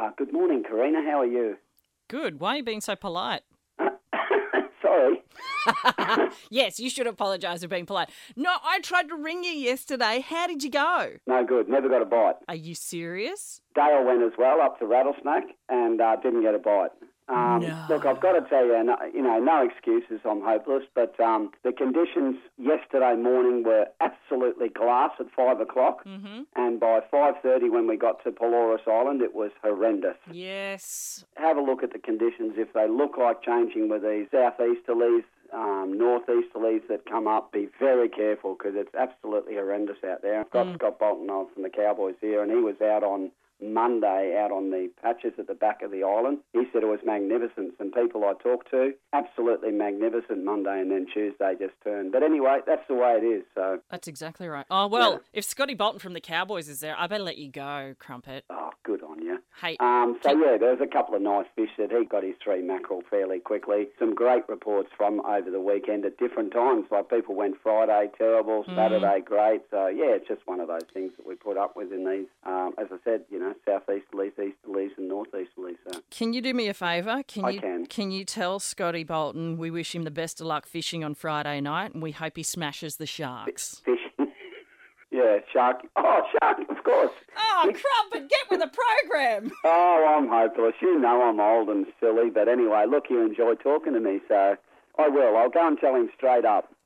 Good morning, Karina. How are you? Good. Why are you being so polite? Sorry. Yes, you should apologise for being polite. No, I tried to ring you yesterday. How did you go? No good. Never got a bite. Are you serious? Dale went as well up to Rattlesnake and didn't get a bite. No. Look, I've got to tell you, no excuses. I'm hopeless, but the conditions yesterday morning were absolutely glass at 5 o'clock, and by 5:30 when we got to Pelorus Island, it was horrendous. Yes. Have a look at the conditions. If they look like changing with these southeasterlies, northeasterlies that come up, be very careful because it's absolutely horrendous out there. I've got Scott Bolton on from the Cowboys here, and he was out on Monday out on the patches at the back of the island. He said it was magnificent. Some people I talked to, absolutely magnificent Monday, and then Tuesday just turned. But anyway, that's the way it is. So That's exactly right. Oh, well, if Scotty Bolton from the Cowboys is there, I better let you go, Crumpet. Oh, good on you. Hey. There was a couple of nice fish that he got his 3 mackerel fairly quickly. Some great reports from over the weekend at different times. Like people went Friday, terrible, Saturday, great. So, yeah, it's just one of those things that we put up with in these, as I said, southeasterlies, easterlies and northeasterlies. So. Can you do me a favour? I can. Can you tell Scotty Bolton we wish him the best of luck fishing on Friday night and we hope he smashes the sharks? Fishing. Yeah, shark. Oh, shark, of course. Oh, Crumpet, get with the program. Oh, I'm hopeless. You know I'm old and silly. But anyway, look, you enjoy talking to me, so I will. I'll go and tell him straight up.